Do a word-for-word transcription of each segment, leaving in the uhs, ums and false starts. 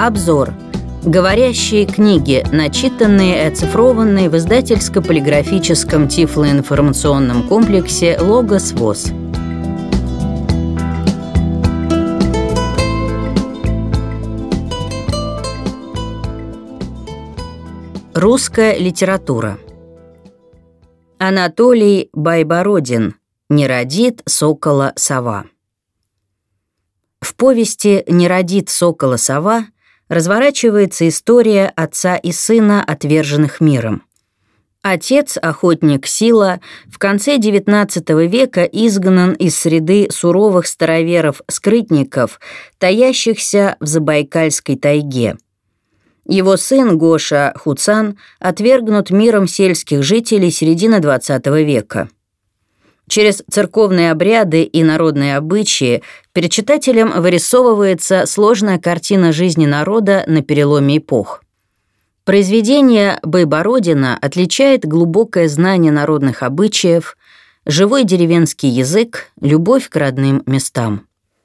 Обзор. Говорящие книги, начитанные и оцифрованные в издательско-полиграфическом тифлоинформационном комплексе «Логос ВОС». Русская литература. Анатолий Байбородин. «Не родит сокола сова». В повести «Не родит сокола сова» разворачивается история отца и сына, отверженных миром. Отец, охотник Сила, в конце девятнадцатого века изгнан из среды суровых староверов-скрытников, таящихся в Забайкальской тайге. Его сын Гоша Хуцан отвергнут миром сельских жителей середины двадцатого века. Через церковные обряды и народные обычаи перед читателем вырисовывается сложная картина жизни народа на переломе эпох. Произведение Байбородина отличает глубокое знание народных обычаев, живой деревенский язык, любовь к родным местам.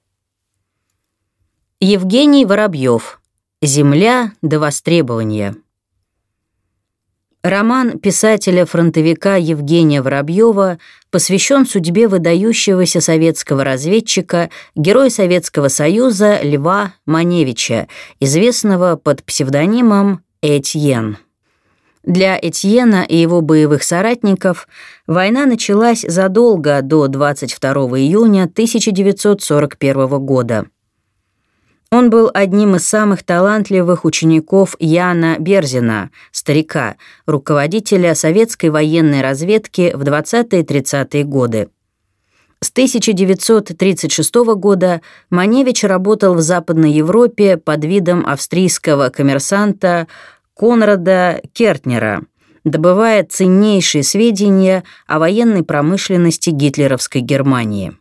Евгений Воробьев. «Земля до востребования». Роман писателя-фронтовика Евгения Воробьева посвящен судьбе выдающегося советского разведчика, героя Советского Союза Льва Маневича, известного под псевдонимом Этьен. Для Этьена и его боевых соратников война началась задолго до двадцать второго июня тысяча девятьсот сорок первого года. Он был одним из самых талантливых учеников Яна Берзина, старика, руководителя советской военной разведки в двадцатые-тридцатые годы. С тысяча девятьсот тридцать шестого года Маневич работал в Западной Европе под видом австрийского коммерсанта Конрада Кертнера, добывая ценнейшие сведения о военной промышленности гитлеровской Германии.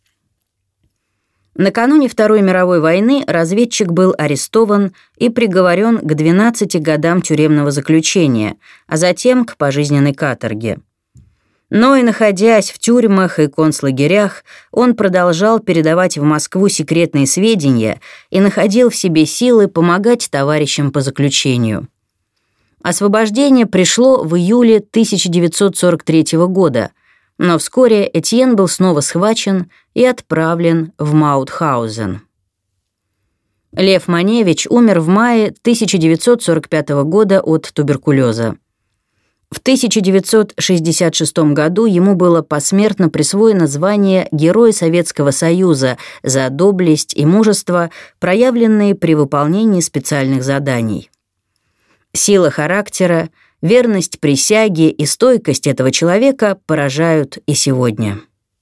Накануне Второй мировой войны разведчик был арестован и приговорен к двенадцати годам тюремного заключения, а затем к пожизненной каторге. Но и находясь в тюрьмах и концлагерях, он продолжал передавать в Москву секретные сведения и находил в себе силы помогать товарищам по заключению. Освобождение пришло в июле тысяча девятьсот сорок третьего года, но вскоре Этьен был снова схвачен и отправлен в Маутхаузен. Лев Маневич умер в мае тысяча девятьсот сорок пятого года от туберкулеза. В тысяча девятьсот шестьдесят шестом году ему было посмертно присвоено звание Героя Советского Союза за доблесть и мужество, проявленные при выполнении специальных заданий. Сила характера, верность присяге и стойкость этого человека поражают и сегодня.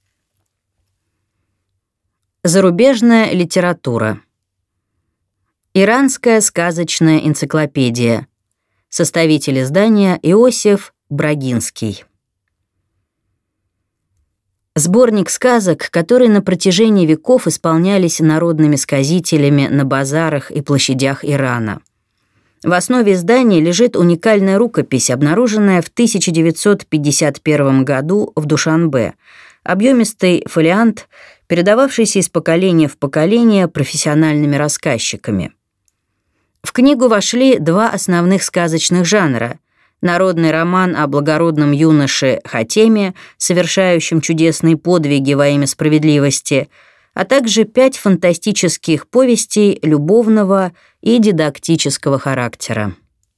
Зарубежная литература. Иранская сказочная энциклопедия. Составитель издания Иосиф Брагинский. Сборник сказок, которые на протяжении веков исполнялись народными сказителями на базарах и площадях Ирана. В основе издания лежит уникальная рукопись, обнаруженная в тысяча девятьсот пятьдесят первом году в Душанбе, объемистый фолиант, передававшийся из поколения в поколение профессиональными рассказчиками. В книгу вошли два основных сказочных жанра: народный роман о благородном юноше Хатеме, совершающем чудесные подвиги во имя справедливости, а также пять фантастических повестей любовного и дидактического характера.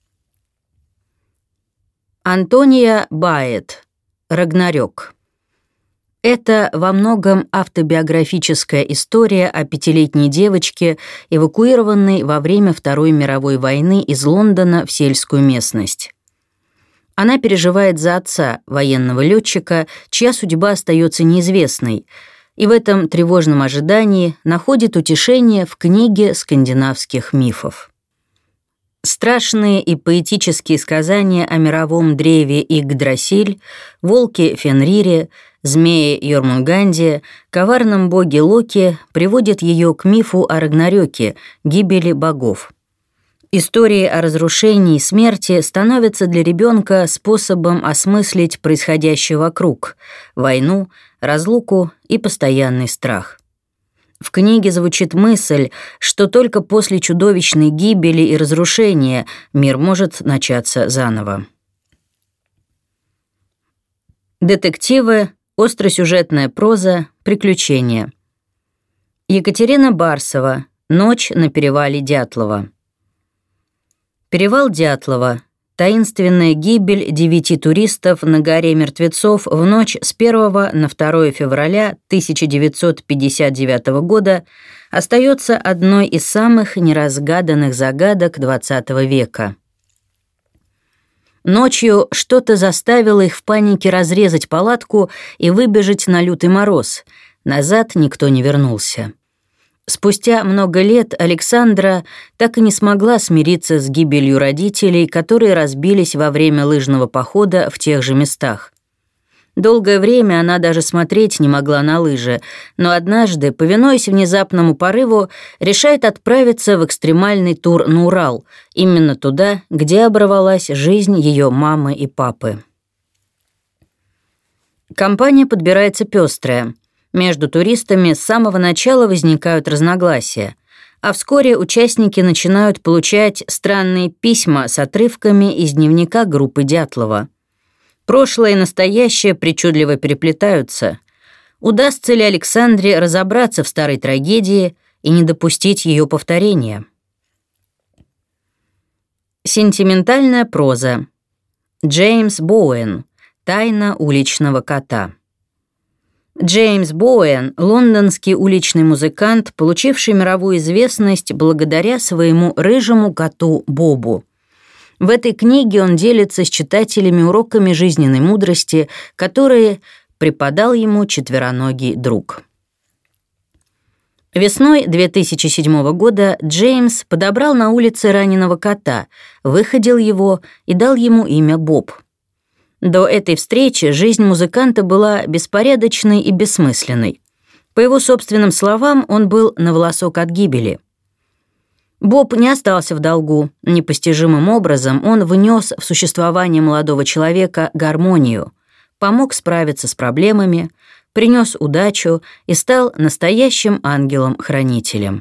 Антония Баэт. «Рагнарёк». Это во многом автобиографическая история о пятилетней девочке, эвакуированной во время Второй мировой войны из Лондона в сельскую местность. Она переживает за отца, военного летчика, чья судьба остается неизвестной, и в этом тревожном ожидании находит утешение в книге скандинавских мифов. Страшные и поэтические сказания о мировом древе Игдрасиль, волке Фенрире, змее Йормунганде, коварном боге Локи приводят ее к мифу о Рагнарёке, гибели богов. Истории о разрушении и смерти становятся для ребенка способом осмыслить происходящее вокруг — войну, разлуку и постоянный страх. В книге звучит мысль, что только после чудовищной гибели и разрушения мир может начаться заново. Детективы, остросюжетная проза, приключения. Екатерина Барсова. Ночь на перевале Дятлова. Перевал Дятлова. Таинственная гибель девяти туристов на горе Мертвецов в ночь с первого на второе февраля тысяча девятьсот пятьдесят девятого года остается одной из самых неразгаданных загадок двадцатого века. Ночью что-то заставило их в панике разрезать палатку и выбежать на лютый мороз. Назад никто не вернулся. Спустя много лет Александра так и не смогла смириться с гибелью родителей, которые разбились во время лыжного похода в тех же местах. Долгое время она даже смотреть не могла на лыжи, но однажды, повинуясь внезапному порыву, решает отправиться в экстремальный тур на Урал, именно туда, где оборвалась жизнь ее мамы и папы. Компания подбирается пестрая. Между туристами с самого начала возникают разногласия, а вскоре участники начинают получать странные письма с отрывками из дневника группы Дятлова. Прошлое и настоящее причудливо переплетаются. Удастся ли Александре разобраться в старой трагедии и не допустить ее повторения? Сентиментальная проза. Джеймс Боуэн. Тайна уличного кота. Джеймс Боуэн — лондонский уличный музыкант, получивший мировую известность благодаря своему рыжему коту Бобу. В этой книге он делится с читателями уроками жизненной мудрости, которые преподал ему четвероногий друг. Весной две тысячи седьмого года Джеймс подобрал на улице раненого кота, выходил его и дал ему имя Боб. До этой встречи жизнь музыканта была беспорядочной и бессмысленной. По его собственным словам, он был на волосок от гибели. Боб не остался в долгу. Непостижимым образом он внес в существование молодого человека гармонию, помог справиться с проблемами, принес удачу и стал настоящим ангелом-хранителем.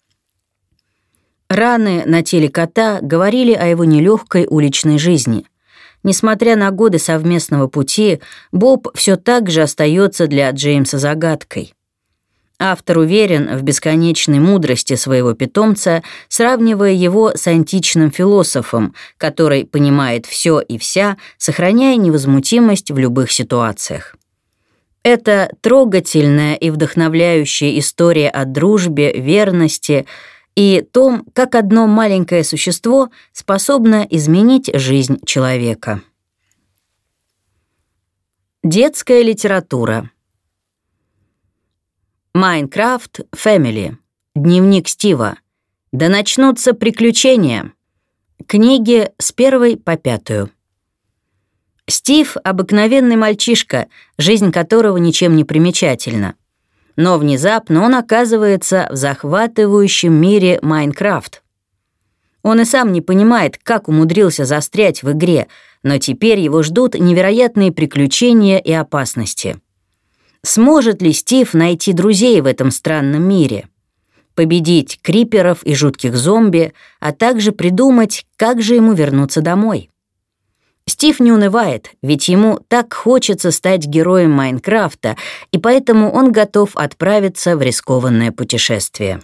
Раны на теле кота говорили о его нелегкой уличной жизни. Несмотря на годы совместного пути, Боб все так же остается для Джеймса загадкой. Автор уверен в бесконечной мудрости своего питомца, сравнивая его с античным философом, который понимает все и вся, сохраняя невозмутимость в любых ситуациях. Это трогательная и вдохновляющая история о дружбе, верности и том, как одно маленькое существо способно изменить жизнь человека. Детская литература. Майнкрафт Фэмили. Дневник Стива. Да начнутся приключения. Книги с первой по пятую. Стив — обыкновенный мальчишка, жизнь которого ничем не примечательна. Но внезапно он оказывается в захватывающем мире Майнкрафт. Он и сам не понимает, как умудрился застрять в игре, но теперь его ждут невероятные приключения и опасности. Сможет ли Стив найти друзей в этом странном мире? Победить криперов и жутких зомби, а также придумать, как же ему вернуться домой? Стив не унывает, ведь ему так хочется стать героем Майнкрафта, и поэтому он готов отправиться в рискованное путешествие.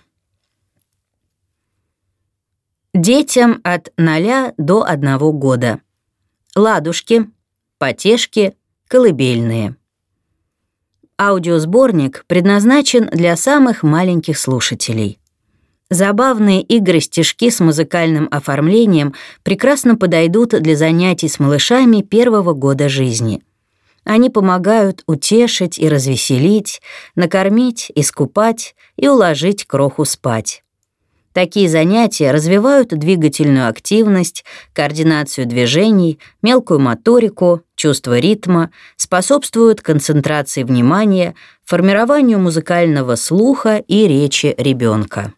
Детям от ноля до одного года. Ладушки, потешки, колыбельные. Аудиосборник предназначен для самых маленьких слушателей. Забавные игры-стишки с музыкальным оформлением прекрасно подойдут для занятий с малышами первого года жизни. Они помогают утешить и развеселить, накормить, искупать и уложить кроху спать. Такие занятия развивают двигательную активность, координацию движений, мелкую моторику, чувство ритма, способствуют концентрации внимания, формированию музыкального слуха и речи ребенка.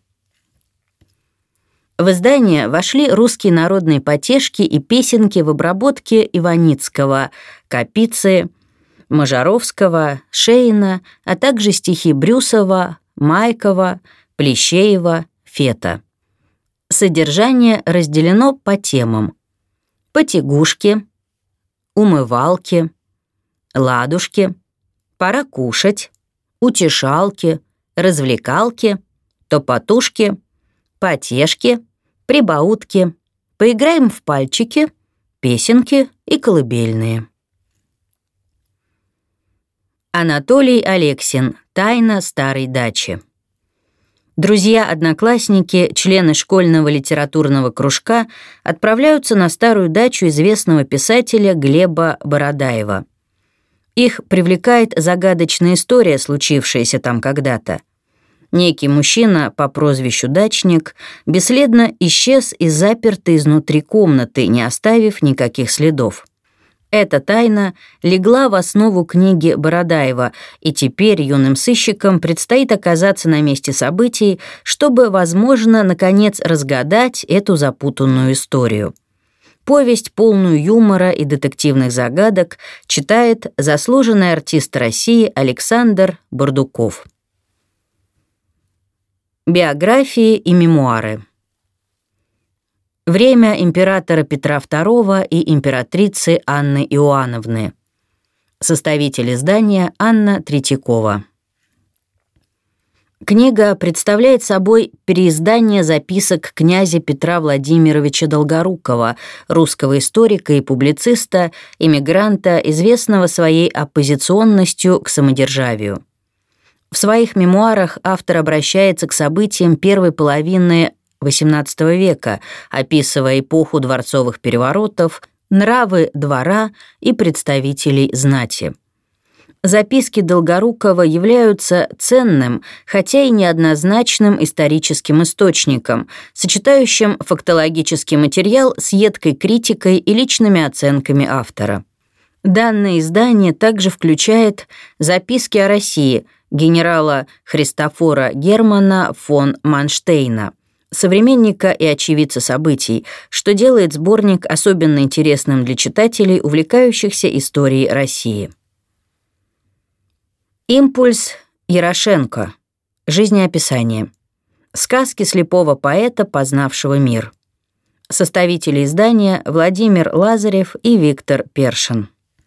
В издание вошли русские народные потешки и песенки в обработке Иваницкого, Капицы, Можаровского, Шейна, а также стихи Брюсова, Майкова, Плещеева, Фета. Содержание разделено по темам: потягушки, умывалки, ладушки, пора кушать, утешалки, развлекалки, топотушки, потешки, прибаутки, поиграем в пальчики, песенки и колыбельные. Анатолий Алексин. Тайна старой дачи. Друзья-одноклассники, члены школьного литературного кружка, отправляются на старую дачу известного писателя Глеба Бородаева. Их привлекает загадочная история, случившаяся там когда-то. Некий мужчина по прозвищу Дачник бесследно исчез и заперты изнутри комнаты, не оставив никаких следов. Эта тайна легла в основу книги Бородаева, и теперь юным сыщикам предстоит оказаться на месте событий, чтобы, возможно, наконец разгадать эту запутанную историю. Повесть, полную юмора и детективных загадок, читает заслуженный артист России Александр Бордуков. Биографии и мемуары. Время императора Петра второго и императрицы Анны Иоанновны. Составитель издания Анна Третьякова. Книга представляет собой переиздание записок князя Петра Владимировича Долгорукова, русского историка и публициста, эмигранта, известного своей оппозиционностью к самодержавию. В своих мемуарах автор обращается к событиям первой половины восемнадцатого века, описывая эпоху дворцовых переворотов, нравы двора и представителей знати. Записки Долгорукова являются ценным, хотя и неоднозначным историческим источником, сочетающим фактологический материал с едкой критикой и личными оценками автора. Данное издание также включает записки о России генерала Христофора Германа фон Манштейна, современника и очевидца событий, что делает сборник особенно интересным для читателей, увлекающихся историей России. Импульс Ярошенко. Жизнеописание. Сказки слепого поэта, познавшего мир. Составители издания Владимир Лазарев и Виктор Першин.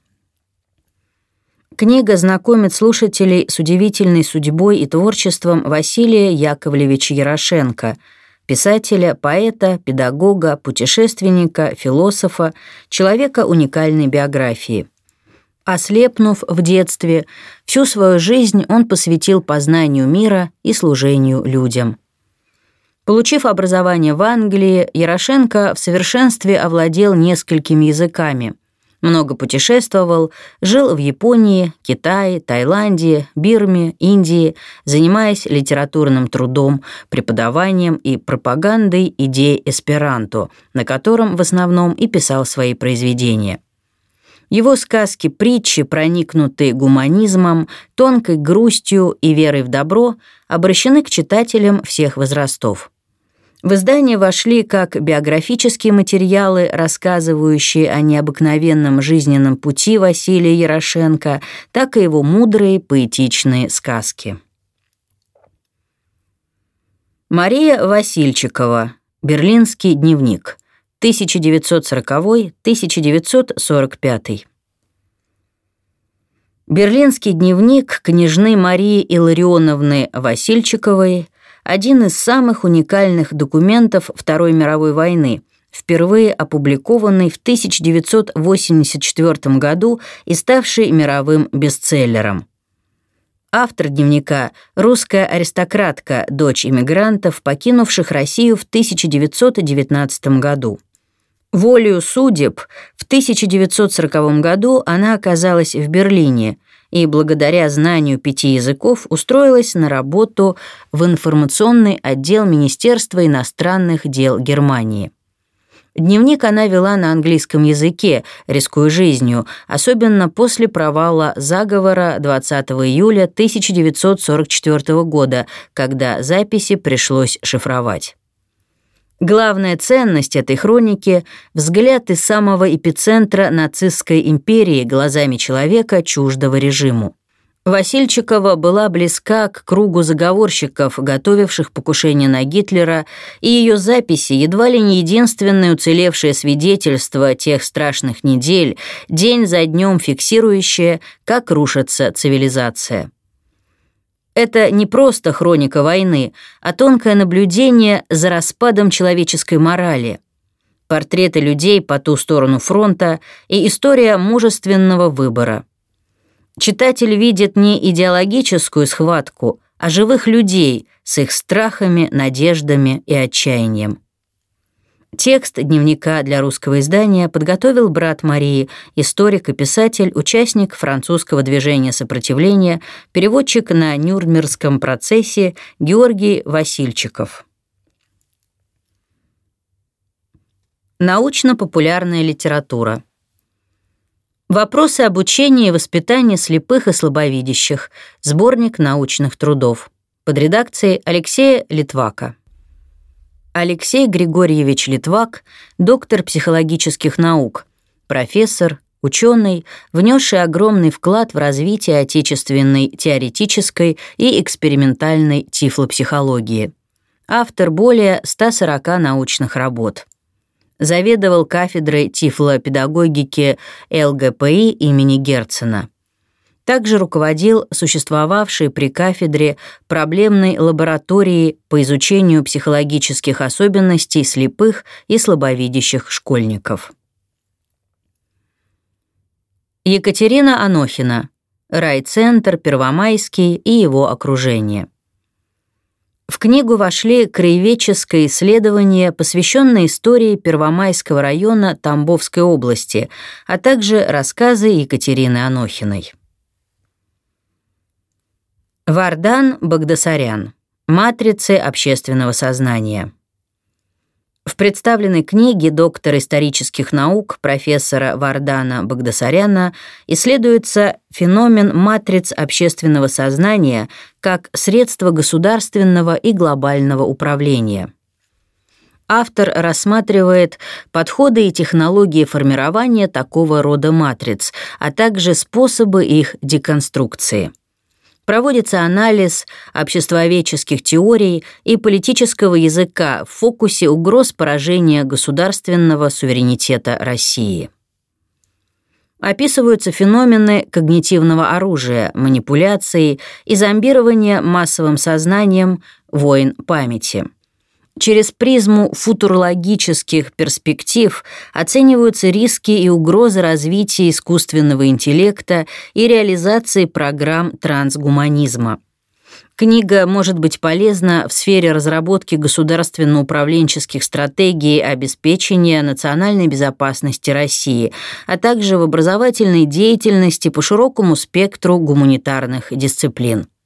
Книга знакомит слушателей с удивительной судьбой и творчеством Василия Яковлевича Ярошенко, писателя, поэта, педагога, путешественника, философа, человека уникальной биографии. Ослепнув в детстве, всю свою жизнь он посвятил познанию мира и служению людям. Получив образование в Англии, Ярошенко в совершенстве овладел несколькими языками. Много путешествовал, жил в Японии, Китае, Таиланде, Бирме, Индии, занимаясь литературным трудом, преподаванием и пропагандой идей эсперанто, на котором в основном и писал свои произведения. Его сказки-притчи, проникнутые гуманизмом, тонкой грустью и верой в добро, обращены к читателям всех возрастов. В издание вошли как биографические материалы, рассказывающие о необыкновенном жизненном пути Василия Ярошенко, так и его мудрые поэтичные сказки. Мария Васильчикова. Берлинский дневник. тысяча девятьсот сороковой — тысяча девятьсот сорок пятый. Берлинский дневник княжны Марии Илларионовны Васильчиковой — один из самых уникальных документов Второй мировой войны, впервые опубликованный в тысяча девятьсот восемьдесят четвёртом году и ставший мировым бестселлером. Автор дневника — русская аристократка, дочь иммигрантов, покинувших Россию в тысяча девятьсот девятнадцатом году. Волею судеб в тысяча девятьсот сороковом году она оказалась в Берлине и благодаря знанию пяти языков устроилась на работу в информационный отдел Министерства иностранных дел Германии. Дневник она вела на английском языке, рискуя жизнью, особенно после провала заговора двадцатого июля тысяча девятьсот сорок четвёртого года, когда записи пришлось шифровать. Главная ценность этой хроники — взгляд из самого эпицентра нацистской империи глазами человека, чуждого режиму. Васильчикова была близка к кругу заговорщиков, готовивших покушение на Гитлера, и ее записи едва ли не единственное уцелевшее свидетельство тех страшных недель, день за днем фиксирующее, как рушится цивилизация. Это не просто хроника войны, а тонкое наблюдение за распадом человеческой морали, портреты людей по ту сторону фронта и история мужественного выбора. Читатель видит не идеологическую схватку, а живых людей с их страхами, надеждами и отчаянием. Текст дневника для русского издания подготовил брат Марии, историк и писатель, участник французского движения сопротивления, переводчик на Нюрнбергском процессе Георгий Васильчиков. Научно-популярная литература. Вопросы обучения и воспитания слепых и слабовидящих. Сборник научных трудов. Под редакцией Алексея Литвака. Алексей Григорьевич Литвак, доктор психологических наук, профессор, ученый, внесший огромный вклад в развитие отечественной теоретической и экспериментальной тифлопсихологии. Автор более ста сорока научных работ. Заведовал кафедрой тифлопедагогики эл гэ пэ и имени Герцена. Также руководил существовавшей при кафедре проблемной лабораторией по изучению психологических особенностей слепых и слабовидящих школьников. Екатерина Анохина. Райцентр Первомайский и его окружение. В книгу вошли краеведческое исследование, посвященное истории Первомайского района Тамбовской области, а также рассказы Екатерины Анохиной. Вардан Багдасарян. Матрицы общественного сознания. В представленной книге доктора исторических наук профессора Вардана Багдасаряна исследуется феномен матриц общественного сознания как средство государственного и глобального управления. Автор рассматривает подходы и технологии формирования такого рода матриц, а также способы их деконструкции. Проводится анализ обществоведческих теорий и политического языка в фокусе угроз поражения государственного суверенитета России. Описываются феномены когнитивного оружия, манипуляции и зомбирования массовым сознанием, войн памяти. Через призму футурологических перспектив оцениваются риски и угрозы развития искусственного интеллекта и реализации программ трансгуманизма. Книга может быть полезна в сфере разработки государственно-управленческих стратегий обеспечения национальной безопасности России, а также в образовательной деятельности по широкому спектру гуманитарных дисциплин.